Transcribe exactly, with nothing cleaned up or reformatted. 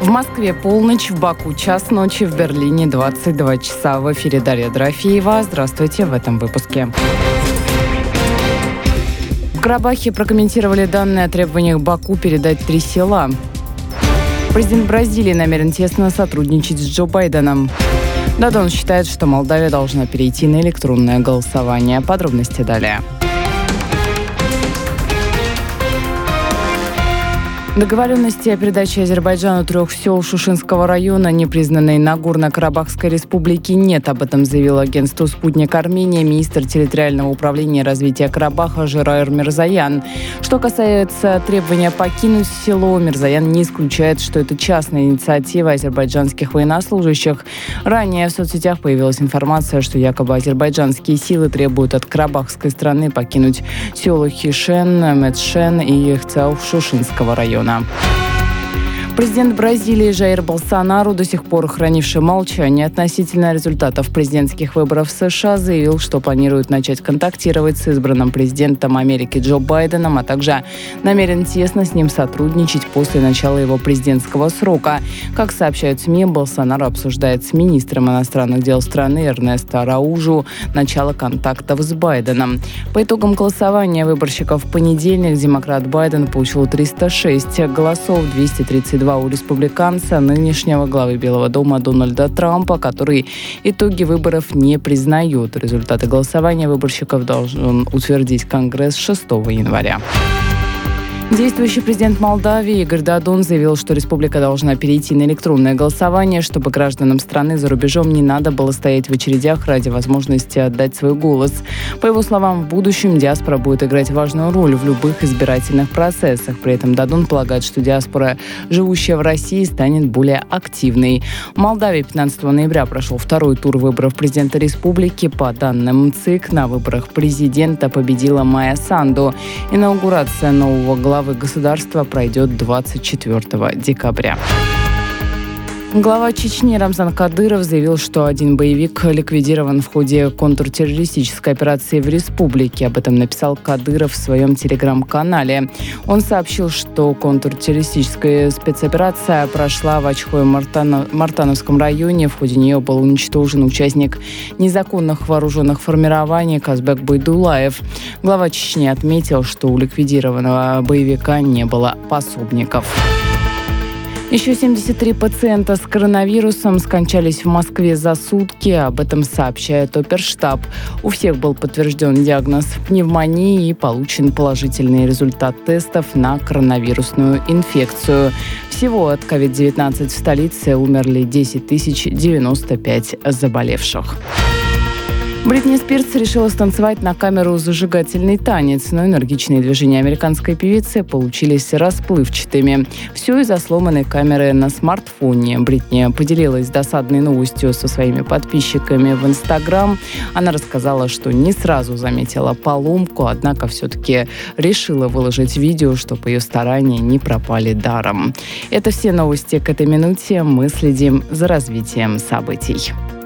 В Москве полночь, в Баку час ночи, в Берлине двадцать два часа. В эфире Дарья Дорофеева. Здравствуйте в этом выпуске. В Карабахе прокомментировали данные о требованиях Баку передать три села. Президент Бразилии намерен тесно сотрудничать с Джо Байденом. Дадон считает, что Молдавия должна перейти на электронное голосование. Подробности далее. Договоренности о передаче Азербайджану трех сел Шушинского района, непризнанной Нагорно-Карабахской республики, нет. Об этом заявил агентству «Спутник Армения» министр территориального управления и развития Карабаха Жираир Мирзоян. Что касается требования покинуть село, Мирзоян не исключает, что это частная инициатива азербайджанских военнослужащих. Ранее в соцсетях появилась информация, что якобы азербайджанские силы требуют от карабахской страны покинуть села Хишен, Медшен и Ихцауф Шушинского района. Президент Бразилии Жаир Болсонару, до сих пор хранивший молчание относительно результатов президентских выборов в США, заявил, что планирует начать контактировать с избранным президентом Америки Джо Байденом, а также намерен тесно с ним сотрудничать после начала его президентского срока. Как сообщают СМИ, Болсонару обсуждает с министром иностранных дел страны Эрнесто Араужу начало контактов с Байденом. По итогам голосования выборщиков в понедельник демократ Байден получил триста шесть голосов, двести тридцать два у республиканца, нынешнего главы Белого дома Дональда Трампа, который итоги выборов не признает. Результаты голосования выборщиков должен утвердить Конгресс шестого января. Действующий президент Молдавии Игорь Дадон заявил, что республика должна перейти на электронное голосование, чтобы гражданам страны за рубежом не надо было стоять в очередях ради возможности отдать свой голос. По его словам, в будущем диаспора будет играть важную роль в любых избирательных процессах. При этом Дадон полагает, что диаспора, живущая в России, станет более активной. В Молдавии пятнадцатого ноября прошел второй тур выборов президента республики. По данным ЦИК, на выборах президента победила Майя Санду. Инаугурация нового главы Главы государства пройдет двадцать четвёртого декабря. Глава Чечни Рамзан Кадыров заявил, что один боевик ликвидирован в ходе контртеррористической операции в республике. Об этом написал Кадыров в своем телеграм-канале. Он сообщил, что контртеррористическая спецоперация прошла в Очхой-Мартановском районе. В ходе нее был уничтожен участник незаконных вооруженных формирований Казбек Байдулаев. Глава Чечни отметил, что у ликвидированного боевика не было пособников. Еще семьдесят три пациента с коронавирусом скончались в Москве за сутки. Об этом сообщает Оперштаб. У всех был подтвержден диагноз пневмонии и получен положительный результат тестов на коронавирусную инфекцию. Всего от ковид девятнадцать в столице умерли десять тысяч девяносто пять заболевших. Бритни Спирс решила станцевать на камеру зажигательный танец, но энергичные движения американской певицы получились расплывчатыми. Все из-за сломанной камеры на смартфоне. Бритни поделилась досадной новостью со своими подписчиками в Инстаграм. Она рассказала, что не сразу заметила поломку, однако все-таки решила выложить видео, чтобы ее старания не пропали даром. Это все новости к этой минуте. Мы следим за развитием событий.